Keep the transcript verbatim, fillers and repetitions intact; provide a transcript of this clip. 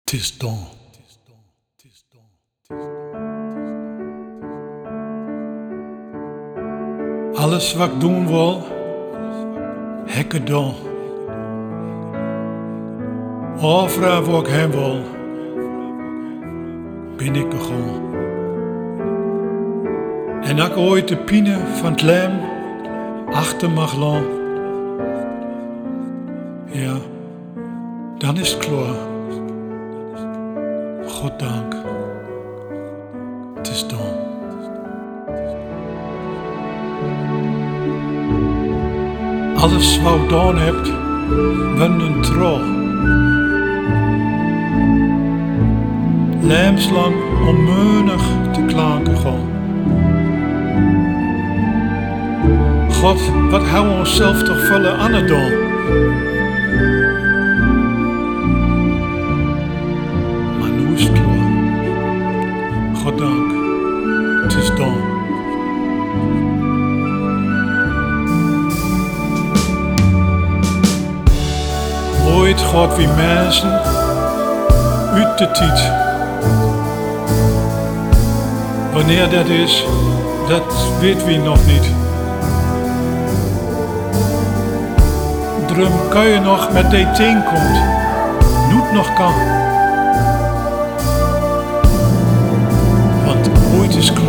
'Tis dan. Alles wat ik doen wil, heb ik dan. Overal waar ik heen wil, ben ik gegaan. En als ik ooit de pine van het lijm achter mag laten, ja, dan is het klaar. Goddank, het is dan. Alles wat ik gedaan heb, werd een trouw. Levenslang onmeunig te klanken gaan. God, wat houden we onszelf toch vullen aan het doen? Maar nu is het klaar. Goddank, het is dan. Ooit gaat wie mensen uit de tijd. Wanneer dat is, dat weet wie nog niet. Drum kan je nog met die teen komt, noet nog kan. Want ooit is klaar.